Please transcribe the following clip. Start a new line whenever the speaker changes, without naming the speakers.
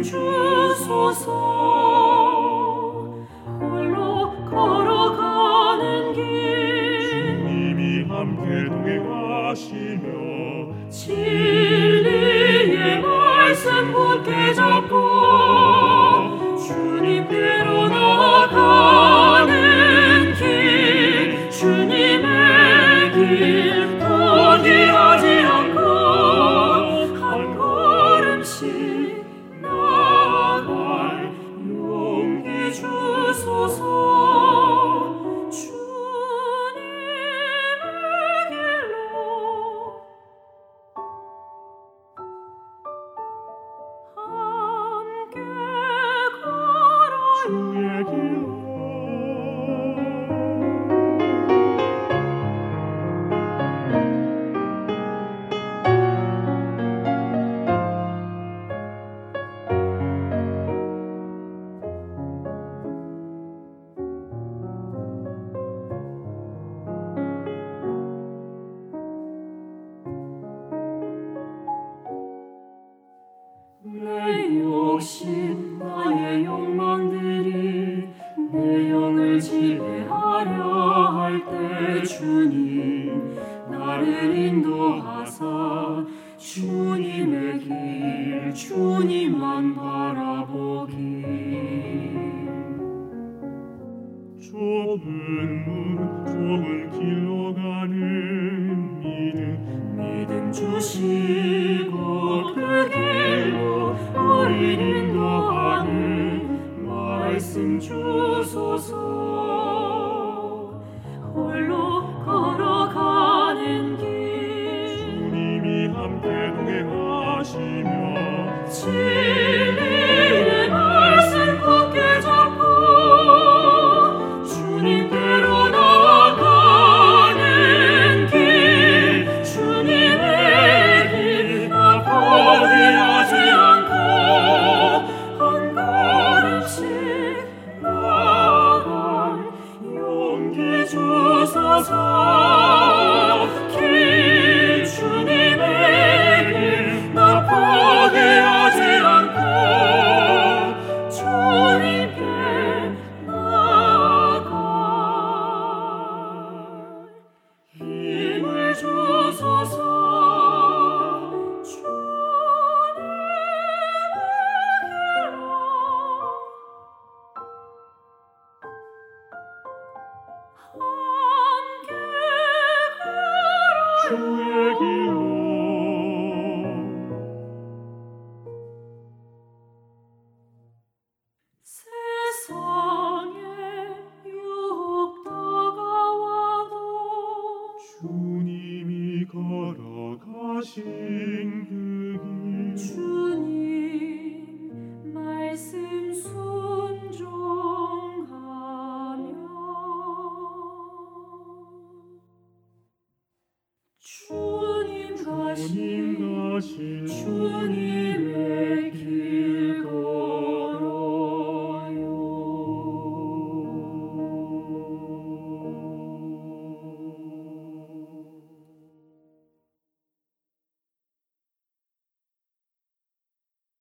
주소서. 홀로 걸어가는 길
주님이 함께 동행하시며
진리의 말씀 굳게 잡고 주님께로 나아가는 길, 주님의 길 포기하지 않고 한 걸음씩 나아갈 용기 주소서. 주님의 길로 함께 걸어요.
주의 길로
내 욕심, 나의 욕망들이 내 영을 지배하려 할 때 주님 나를 인도하사 주님의 길, 주님만 바라보길.
좁은 문 좁은 길로 가는
믿음 주시고 그 길로 우리 인도하는 말씀 주소서. 홀로 걸어가는 길
주님이 함께 동행하시며
진리의 말씀 굳게 잡고 주님께로 나아가는 길, 주님의 길 나 포기하지 않고 한 걸음씩 나아갈 용기 주소서. 길, 주님의 길 나 포기하지 않고 주님께 나아갈 힘을 주소서. 주님의 길로 함께 걸어요.
주의 길로
세상에 유혹 다가와도
주님이 걸어가신 그 길
주님 말씀 순종하며 주님 가신
주님 가신
주님의